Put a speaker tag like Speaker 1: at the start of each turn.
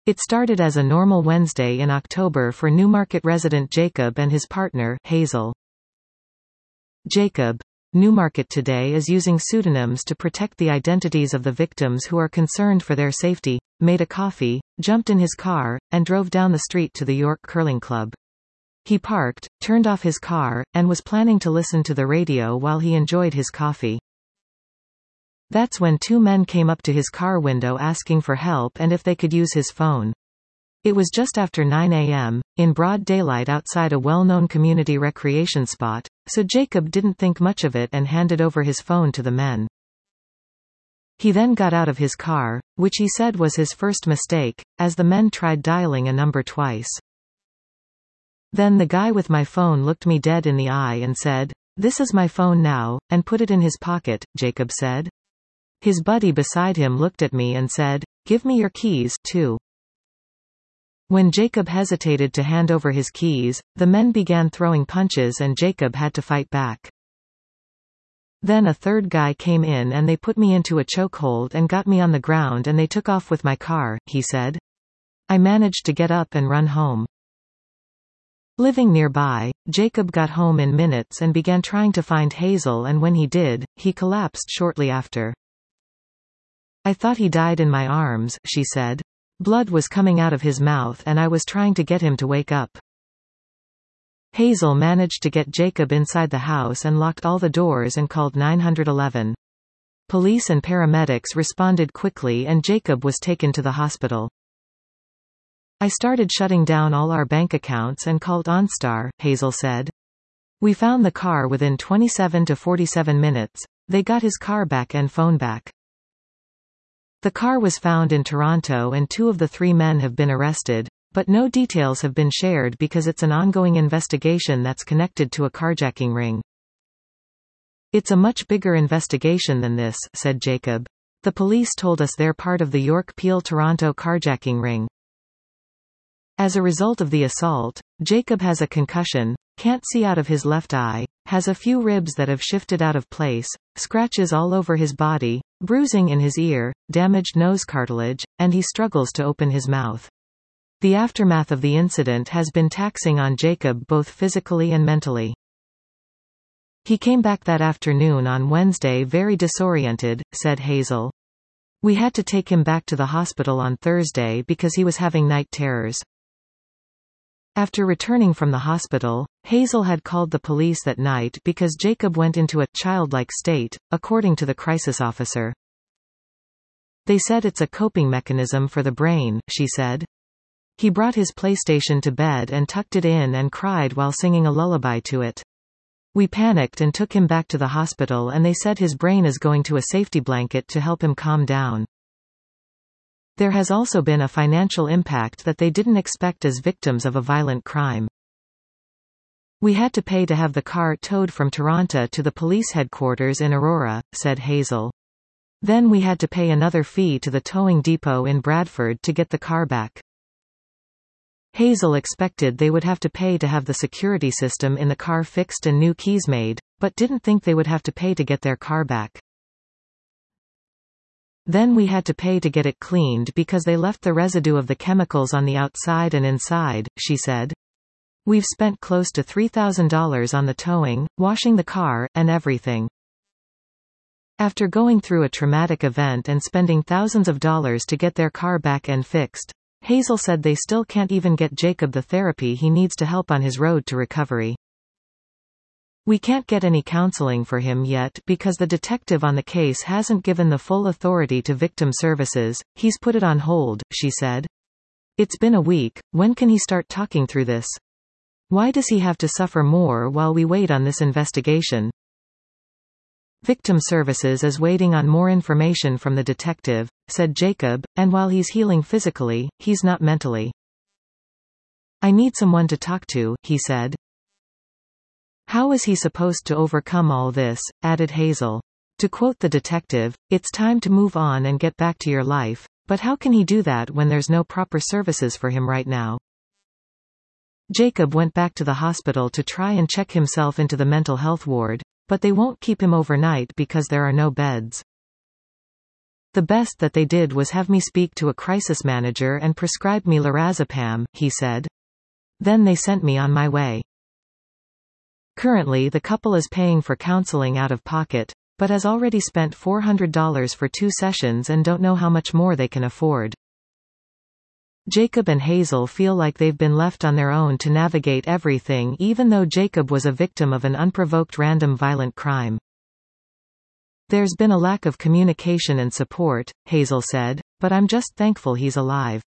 Speaker 1: It started as a normal Wednesday in October for Newmarket resident Jacob and his partner, Hazel. Jacob. Newmarket today is using pseudonyms to protect the identities of the victims who are concerned for their safety, made a coffee, jumped in his car, and drove down the street to the York Curling Club. He parked, turned off his car, and was planning to listen to the radio while he enjoyed his coffee. That's when two men came up to his car window asking for help and if they could use his phone. It was just after 9 a.m., in broad daylight outside a well-known community recreation spot, so Jacob didn't think much of it and handed over his phone to the men. He then got out of his car, which he said was his first mistake, as the men tried dialing a number twice. Then the guy with my phone looked me dead in the eye and said, "This is my phone now," and put it in his pocket, Jacob said. His buddy beside him looked at me and said, "Give me your keys, too." When Jacob hesitated to hand over his keys, the men began throwing punches and Jacob had to fight back. Then a third guy came in and they put me into a chokehold and got me on the ground and they took off with my car, he said. I managed to get up and run home. Living nearby, Jacob got home in minutes and began trying to find Hazel, and when he did, he collapsed shortly after. I thought he died in my arms, she said. Blood was coming out of his mouth and I was trying to get him to wake up. Hazel managed to get Jacob inside the house and locked all the doors and called 911. Police and paramedics responded quickly and Jacob was taken to the hospital. I started shutting down all our bank accounts and called OnStar, Hazel said. We found the car within 27 to 47 minutes. They got his car back and phone back. The car was found in Toronto and 2 of the 3 men have been arrested, but no details have been shared because it's an ongoing investigation that's connected to a carjacking ring. It's a much bigger investigation than this, said Jacob. The police told us they're part of the York Peel-Toronto carjacking ring. As a result of the assault, Jacob has a concussion, can't see out of his left eye, has a few ribs that have shifted out of place, scratches all over his body, bruising in his ear, damaged nose cartilage, and he struggles to open his mouth. The aftermath of the incident has been taxing on Jacob both physically and mentally. He came back that afternoon on Wednesday very disoriented, said Hazel. We had to take him back to the hospital on Thursday because he was having night terrors. After returning from the hospital, Hazel had called the police that night because Jacob went into a childlike state, according to the crisis officer. They said it's a coping mechanism for the brain, she said. He brought his PlayStation to bed and tucked it in and cried while singing a lullaby to it. We panicked and took him back to the hospital and they said his brain is going to a safety blanket to help him calm down. There has also been a financial impact that they didn't expect as victims of a violent crime. We had to pay to have the car towed from Toronto to the police headquarters in Aurora, said Hazel. Then we had to pay another fee to the towing depot in Bradford to get the car back. Hazel expected they would have to pay to have the security system in the car fixed and new keys made, but didn't think they would have to pay to get their car back. Then we had to pay to get it cleaned because they left the residue of the chemicals on the outside and inside, she said. We've spent close to $3,000 on the towing, washing the car, and everything. After going through a traumatic event and spending thousands of dollars to get their car back and fixed, Hazel said they still can't even get Jacob the therapy he needs to help on his road to recovery. We can't get any counseling for him yet because the detective on the case hasn't given the full authority to victim services, he's put it on hold, she said. It's been a week, when can he start talking through this? Why does he have to suffer more while we wait on this investigation? Victim services is waiting on more information from the detective, said Jacob, and while he's healing physically, he's not mentally. I need someone to talk to, he said. How is he supposed to overcome all this, added Hazel. To quote the detective, it's time to move on and get back to your life, but how can he do that when there's no proper services for him right now? Jacob went back to the hospital to try and check himself into the mental health ward, but they won't keep him overnight because there are no beds. The best that they did was have me speak to a crisis manager and prescribe me lorazepam, he said. Then they sent me on my way. Currently the couple is paying for counseling out of pocket, but has already spent $400 for 2 sessions and don't know how much more they can afford. Jacob and Hazel feel like they've been left on their own to navigate everything, even though Jacob was a victim of an unprovoked random violent crime. There's been a lack of communication and support, Hazel said, but I'm just thankful he's alive.